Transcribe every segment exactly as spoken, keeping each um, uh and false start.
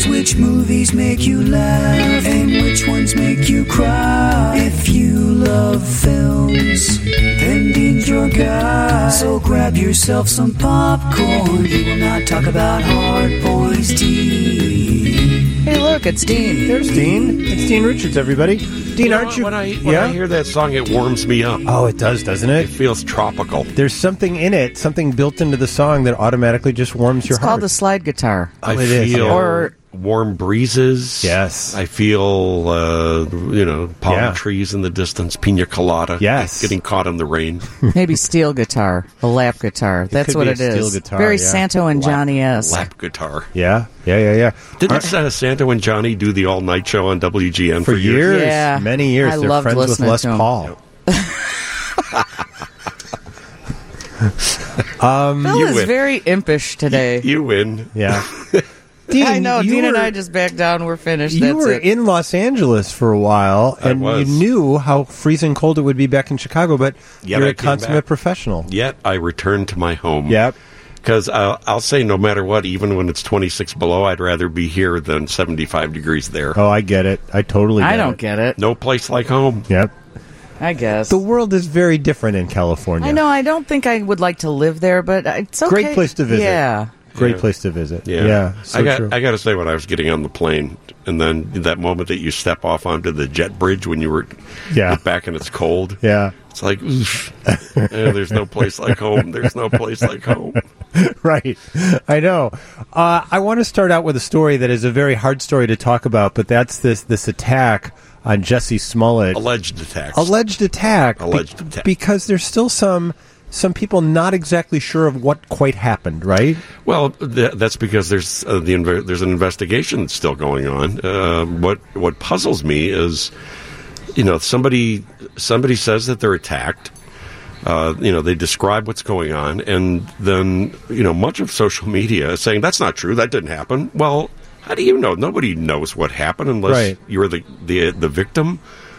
knows which movies make you laugh and which ones make you cry. If you love films, then Dean's your guy. So grab yourself some popcorn. He will not talk about hard boys, Dean. Hey, look, it's Dean. There's Dean. It's Dean Richards, everybody. Dean, You know aren't what? you? When I, when yeah? I hear that song, it warms me up. Oh, it does, doesn't it? It feels tropical. There's something in it, something built into the song that automatically just warms your It's heart. called the slide guitar. I Oh, it is, feel yeah. Or- warm breezes. Yes. I feel, uh, you know, palm Yeah. trees in the distance, pina colada. Yes. Getting caught in the rain. Maybe steel guitar, a lap guitar. That's could what be a it is. steel guitar, Very yeah. Santo and Johnny-esque. Lap guitar. Yeah, yeah, yeah, yeah. Didn't uh, Santo and Johnny do the all-night show on W G N For for, years, Yeah. many years. I They're loved friends with listening Les to 'em. Paul. Phil You is win. very impish today. You win. Yeah. Dean, I know. you Dean and were- I just backed down. We're finished. You That's were it. in Los Angeles for a while, I and was. you knew how freezing cold it would be back in Chicago, but Yet you're I a came consummate back. professional. Yet I returned to my home. Yep. Because I'll, I'll say no matter what, even when it's twenty-six below, I'd rather be here than seventy-five degrees there. Oh, I get it. I totally get I don't it. get it. No place like home. Yep. I guess. The world is very different in California. I know. I don't think I would like to live there, but it's okay. Great place to visit. Yeah. Great Yeah. place to visit. Yeah, Yeah. so I got. true. I got to say, when I was getting on the plane, and then that moment that you step off onto the jet bridge when you were Yeah. get back and it's cold. Yeah. It's like, oof. Eh, there's no place like home. There's no place like home. Right. I know. Uh, I want to start out with a story that is a very hard story to talk about, but that's this this attack on Jussie Smollett. Alleged attacks. Alleged attack. Alleged be- attack. Because there's still some some people not exactly sure of what quite happened, right? Well, th- that's because there's uh, the inve- there's an investigation that's still going on. Uh, what what puzzles me is, you know, somebody somebody says that they're attacked. Uh, you know, they describe what's going on, and then you know, much of social media is saying that's not true. That didn't happen. Well, how do you know? Nobody knows what happened unless Right. you're the, the the victim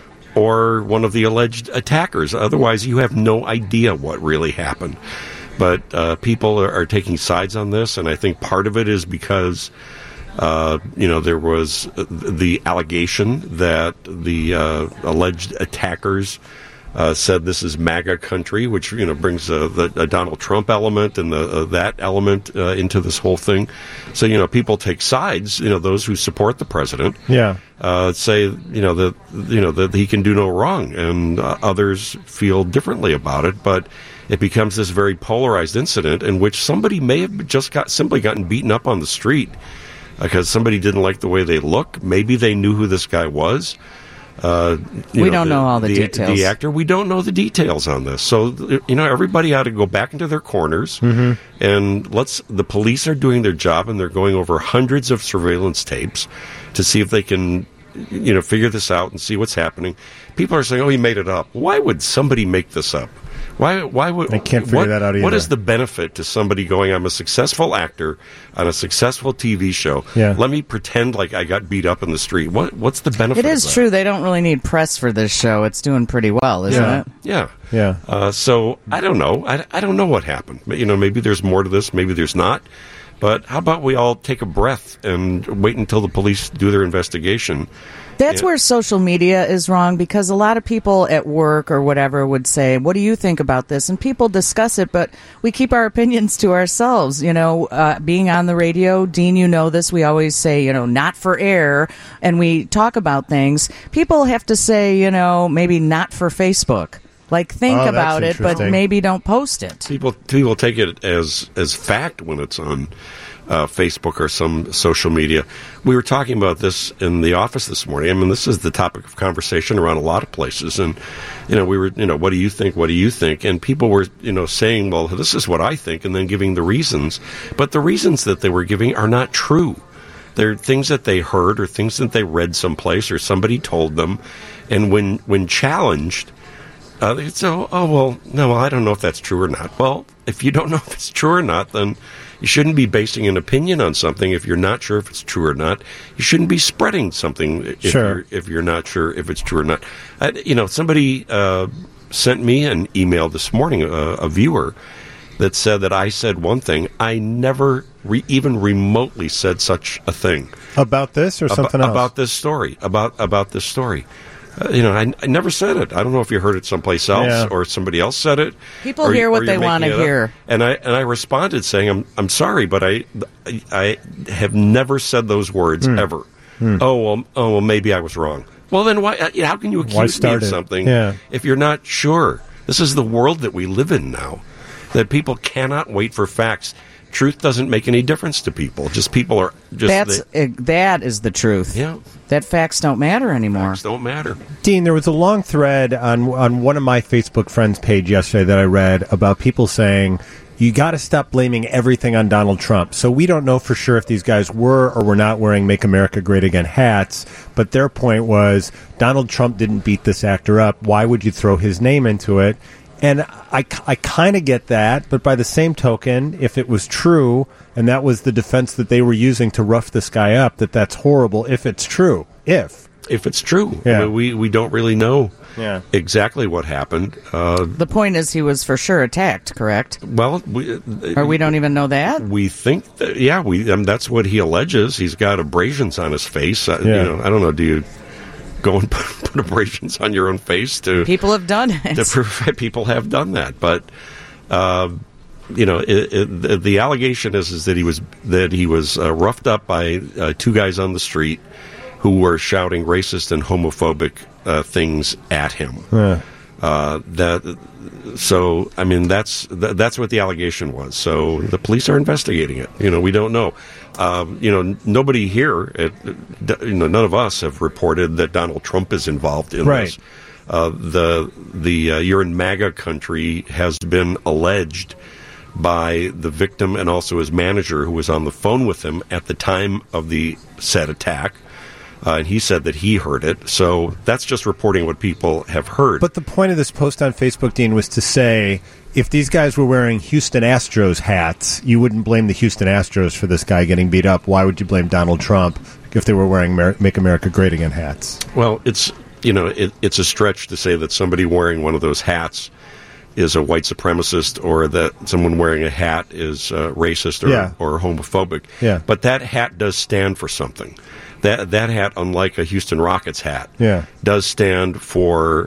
or one of the alleged attackers. Otherwise, you have no idea what really happened. But uh, people are, are taking sides on this, and I think part of it is because uh, you know there was the allegation that the uh, alleged attackers uh, said this is MAGA country, which you know brings uh, the a Donald Trump element and the, uh, that element uh, into this whole thing. So you know people take sides. You know those who support the president. Yeah. Uh, say you know that you know that he can do no wrong, and uh, others feel differently about it. But it becomes this very polarized incident in which somebody may have just got simply gotten beaten up on the street because somebody didn't like the way they look. Maybe they knew who this guy was. Uh, you We know, don't know all the details. The actor, we don't know the details on this. So you know, everybody ought to go back into their corners, Mm-hmm. and let's. The police are doing their job, and they're going over hundreds of surveillance tapes to see if they can, you know, figure this out and see what's happening. People are saying, "Oh, he made it up." Why would somebody make this up? Why? Why would I can't figure what, that out What either. is the benefit to somebody going, "I'm a successful actor on a successful T V show. Yeah. Let me pretend like I got beat up in the street." What? What's the benefit? It of is that? true. They don't really need press for this show. It's doing pretty well, isn't Yeah. it? Yeah. Yeah. Uh, so I don't know. I, I don't know what happened. You know, maybe there's more to this. Maybe there's not. But how about we all take a breath and wait until the police do their investigation? That's Yeah. where social media is wrong, because a lot of people at work or whatever would say, "What do you think about this?" And people discuss it, but we keep our opinions to ourselves. You know, uh, being on the radio, Dean, you know this, we always say, you know, not for air, and we talk about things. People have to say, you know, maybe not for Facebook. Like, think Oh, that's about it, but interesting. maybe don't post it. People people take it as as fact when it's on uh, Facebook or some social media. We were talking about this in the office this morning. I mean, this is the topic of conversation around a lot of places. And, you know, we were, you know, what do you think? What do you think? And people were, you know, saying, well, this is what I think, and then giving the reasons. But the reasons that they were giving are not true. They're things that they heard or things that they read someplace or somebody told them. And when, when challenged, uh, they say, oh, oh, well, no, I don't know if that's true or not. Well, if you don't know if it's true or not, then you shouldn't be basing an opinion on something if you're not sure if it's true or not. You shouldn't be spreading something if, Sure. you're, if you're not sure if it's true or not. Uh, you know, somebody uh, sent me an email this morning, uh, a viewer, that said that I said one thing. I never re- even remotely said such a thing. About this or something about, else? About this story. About about this story. Uh, you know, I, I never said it. I don't know if you heard it someplace else Yeah. or somebody else said it. People or, hear or what you're they want to making it up. hear. And I and I responded saying, "I'm I'm sorry, but I I, I have never said those words Hmm. ever." Oh well, oh well, maybe I was wrong. Well, then why? Uh, how can you Why accuse me start of it? something Yeah. if you're not sure? This is the world that we live in now. That people cannot wait for facts. Truth doesn't make any difference to people. Just people are just That's they, uh, that is the truth. Yeah. That facts don't matter anymore. facts don't matter. Dean, there was a long thread on on one of my Facebook friends' page yesterday that I read about people saying, you got to stop blaming everything on Donald Trump. So we don't know for sure if these guys were or were not wearing Make America Great Again hats, but their point was Donald Trump didn't beat this actor up. Why would you throw his name into it? And I, I kind of get that, but by the same token, if it was true, and that was the defense that they were using to rough this guy up, that that's horrible if it's true. If. If it's true. Yeah. I mean, we, we don't really know Yeah. exactly what happened. Uh, The point is he was for sure attacked, correct? well, we, Or we don't even know that? we think that, yeah, we um, that's what he alleges. He's got abrasions on his face. Uh, Yeah. You know, I don't know, do you go and put, put abrasions on your own face to... People have done it. to prove people have done that, but uh, you know, it, it, the, the allegation is is that he was that he was uh, roughed up by uh, two guys on the street who were shouting racist and homophobic uh, things at him. Yeah. Uh, that so I mean that's that, that's what the allegation was. So the police are investigating it. You know, we don't know. Um, you know, nobody here, at, you know, none of us have reported that Donald Trump is involved in Right. this. Uh, the the uh, You're in MAGA country has been alleged by the victim and also his manager, who was on the phone with him at the time of the said attack. Uh, and he said that he heard it. So that's just reporting what people have heard. But the point of this post on Facebook, Dean, was to say if these guys were wearing Houston Astros hats, you wouldn't blame the Houston Astros for this guy getting beat up. Why would you blame Donald Trump if they were wearing Mer- Make America Great Again hats? Well, it's you know it, it's a stretch to say that somebody wearing one of those hats is a white supremacist, or that someone wearing a hat is uh, racist or, Yeah. or homophobic. Yeah. But that hat does stand for something. That that hat, unlike a Houston Rockets hat, Yeah. does stand for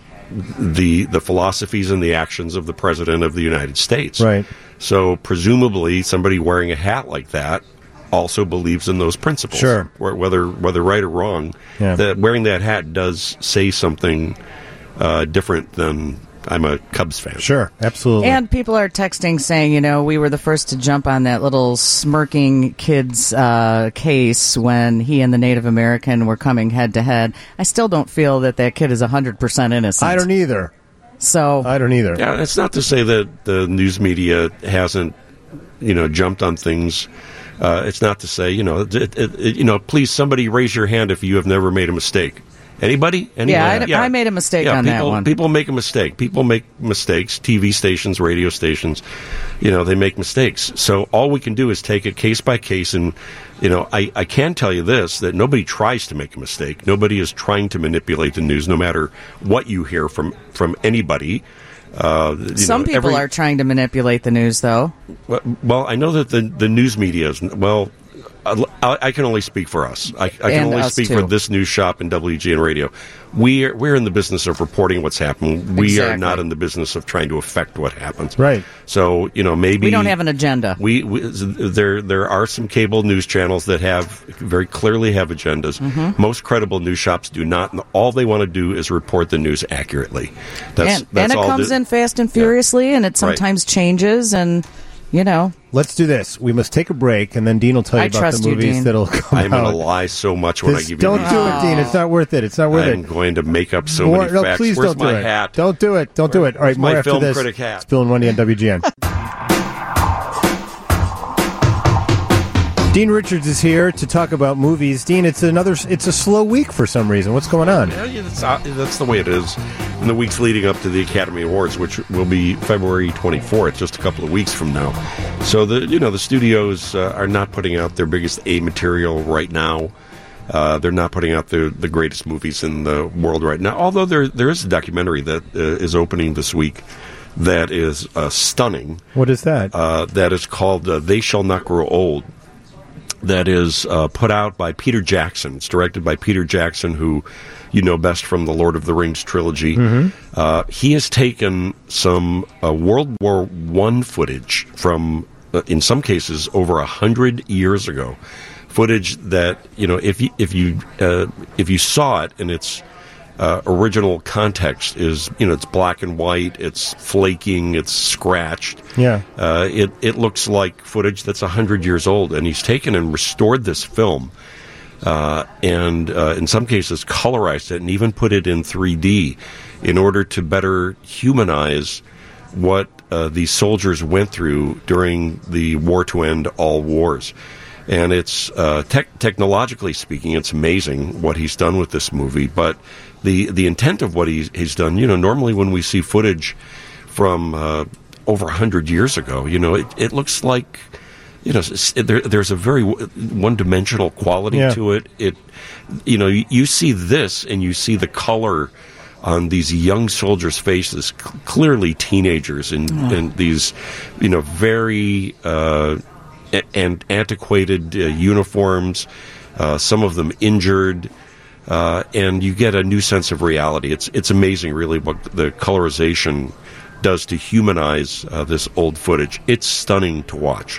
the the philosophies and the actions of the President of the United States. Right. So presumably, somebody wearing a hat like that also believes in those principles. Sure. Wh- Whether whether right or wrong, Yeah. that wearing that hat does say something uh, different than I'm a Cubs fan. Sure, absolutely. And people are texting saying, you know, we were the first to jump on that little smirking kid's uh, case when he and the Native American were coming head to head. I still don't feel that that kid is one hundred percent innocent. I don't either. So I don't either. Yeah, it's not to say that the news media hasn't, you know, jumped on things. Uh, it's not to say, you know, it, it, it, you know, please somebody raise your hand if you have never made a mistake. Anybody? Anybody? Yeah, I, I made a mistake yeah, on people, that one. People make a mistake. People make mistakes. T V stations, radio stations, you know, they make mistakes. So all we can do is take it case by case. And, you know, I, I can tell you this, that nobody tries to make a mistake. Nobody is trying to manipulate the news, no matter what you hear from, from anybody. Uh, you Some know, people every- are trying to manipulate the news, though. Well, well, I know that the, the news media is, well, I, I can only speak for us. I, I can And only us, speak too. for this news shop and W G N Radio. We are, we're in the business of reporting what's happening. We are Exactly. not in the business of trying to affect what happens. Right. So, you know, maybe We don't have an agenda. We, we there there are some cable news channels that have very clearly have agendas. Mm-hmm. Most credible news shops do not. And all they want to do is report the news accurately. That's and that's and it all comes the- in fast and furiously, and it Right. sometimes changes, and, you know. Let's do this. We must take a break, and then Dean will tell you I about trust the you, movies Dean. that'll come I'm out. going to lie so much when This- I give you don't these. do it, Dean. It's not worth it. It's not worth I'm it. going to make up so More- many no, facts. please Where's don't do my it. hat? Don't do it. Don't do it. All right, Where's more my after film this. critic hat? It's Bill and Wendy on W G N. Dean Richards is here to talk about movies. Dean, it's another. It's a slow week for some reason. What's going on? Yeah, yeah, that's, uh, that's the way it is in the weeks leading up to the Academy Awards, which will be February twenty-fourth, just a couple of weeks from now. So the you know the studios uh, are not putting out their biggest A material right now. Uh, they're not putting out the the greatest movies in the world right now. Although there there is a documentary that uh, is opening this week that is uh, stunning. What is that? Uh, that is called uh, They Shall Not Grow Old. That is uh, put out by Peter Jackson. It's directed by Peter Jackson, who you know best from the Lord of the Rings trilogy. Mm-hmm. Uh, he has taken some uh, World War One footage from, uh, in some cases, over a hundred years ago. Footage that, you know, if you if you uh, if you saw it in its uh, original context, is, you know, it's black and white, it's flaking, it's scratched. Yeah, uh, it it looks like footage that's a hundred years old, and he's taken and restored this film, uh, and uh, in some cases colorized it and even put it in three D in order to better humanize what uh, these soldiers went through during the war to end all wars. And it's, uh, tech technologically speaking, it's amazing what he's done with this movie. But the the intent of what he's, he's done, you know, normally when we see footage from uh, over one hundred years ago, you know, it, it looks like, you know, it, there, there's a very one-dimensional quality yeah. to it. It, you know, you, you see this and you see the color on these young soldiers' faces, c- clearly teenagers in, mm. in these, you know, very... Uh, and antiquated uh, uniforms, uh, some of them injured, uh, and you get a new sense of reality. It's it's amazing, really, what the colorization does to humanize uh, this old footage. It's stunning to watch.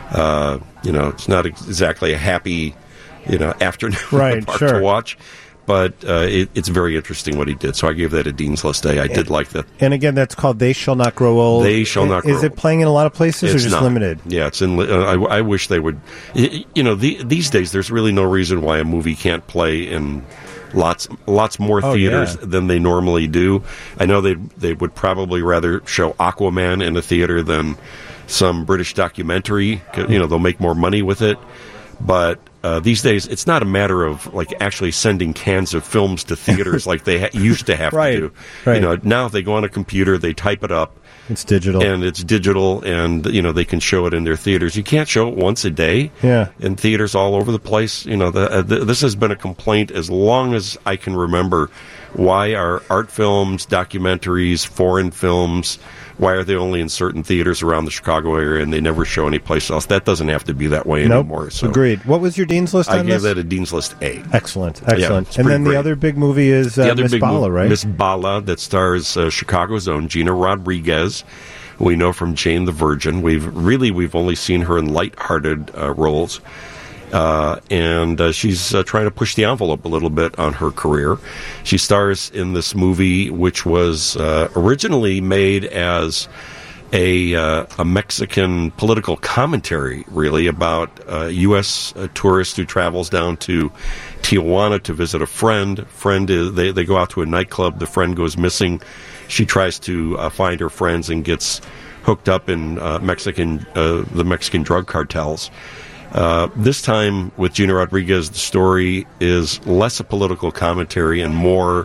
Uh, you know, it's not exactly a happy, you know, afternoon right, part sure. to watch. But uh, it, it's very interesting what he did. So I gave that a Dean's List A. I and, did like that. And again, that's called They Shall Not Grow Old. They Shall Not Grow Old. Is it playing in a lot of places it's or just not. limited? Yeah, it's in. Uh, I, I wish they would. You know, the, these days there's really no reason why a movie can't play in lots, lots more oh, theaters yeah. than they normally do. I know they they would probably rather show Aquaman in a theater than some British documentary. You know, they'll make more money with it. But uh, these days, it's not a matter of like actually sending cans of films to theaters like they ha- used to have right, to do. Right. You know, now they go on a computer, they type it up. It's digital, and it's digital, and you know they can show it in their theaters. You can't show it once a day. Yeah. In theaters all over the place. You know, the, uh, the, this has been a complaint as long as I can remember. Why are art films, documentaries, foreign films? Why are they only in certain theaters around the Chicago area and they never show anyplace else? That doesn't have to be that way nope. anymore. So agreed. What was your Dean's List on I gave this? that a Dean's List A. Excellent, excellent. Yeah, and then great. the other big movie is uh, Miss Bala, right? Miss Bala, that stars uh, Chicago's own Gina Rodriguez, who we know from Jane the Virgin. We've really we've only seen her in lighthearted uh, roles. Uh, and uh, she's uh, trying to push the envelope a little bit on her career. She stars in this movie, which was uh, originally made as a uh, a Mexican political commentary, really, about a U S uh, tourist who travels down to Tijuana to visit a friend. Friend is, they they go out to a nightclub. The friend goes missing. She tries to uh, find her friends and gets hooked up in uh, Mexican uh, the Mexican drug cartels. Uh, this time with Gina Rodriguez, the story is less a political commentary and more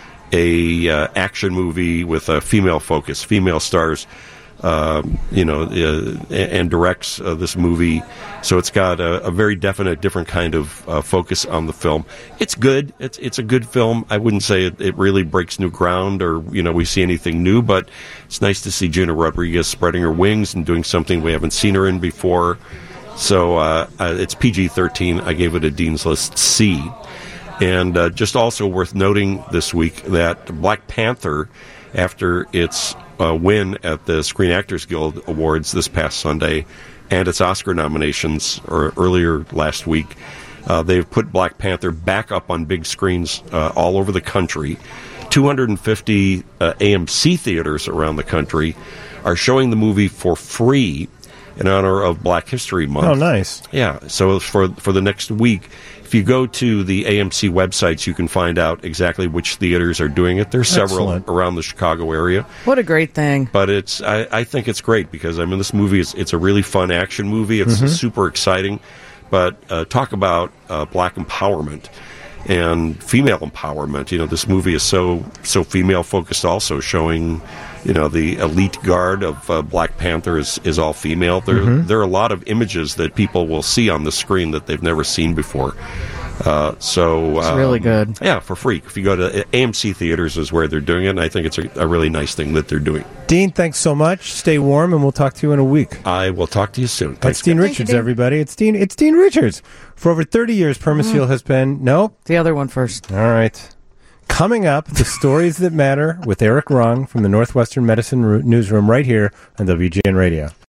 a uh, action movie with a female focus, female stars. Uh, you know, uh, and directs uh, this movie. So it's got a, a very definite, different kind of uh, focus on the film. It's good. It's it's a good film. I wouldn't say it, it really breaks new ground or, you know, we see anything new, but it's nice to see Gina Rodriguez spreading her wings and doing something we haven't seen her in before. So uh, uh, it's P G thirteen. I gave it a Dean's List C. And uh, just also worth noting this week that Black Panther, after its uh, win at the Screen Actors Guild Awards this past Sunday and its Oscar nominations or earlier last week, uh, they've put Black Panther back up on big screens uh, all over the country. two hundred fifty uh, A M C theaters around the country are showing the movie for free in honor of Black History Month. Oh, nice. Yeah, so for for the next week, if you go to the A M C websites, you can find out exactly which theaters are doing it. There's several Excellent. around the Chicago area. What a great thing. But it's I, I think it's great because, I mean, this movie, is it's a really fun action movie. It's Mm-hmm. super exciting. But uh, talk about uh, Black empowerment and female empowerment. You know, this movie is so so female focused also, showing, you know, the elite guard of uh, Black Panther is, is all female. There, mm-hmm. there are a lot of images that people will see on the screen that they've never seen before. Uh, so It's um, really good. Yeah, for free. If you go to A M C Theaters is where they're doing it, and I think it's a, a really nice thing that they're doing. Dean, thanks so much. Stay warm, and we'll talk to you in a week. I will talk to you soon. That's Thanks, Dean guys. Richards, everybody. It's Dean. It's Dean Richards. For over thirty years, Permaseal has been no. The other one first. All right. Coming up, the stories that matter with Eric Rung from the Northwestern Medicine Ru- Newsroom right here on W G N Radio.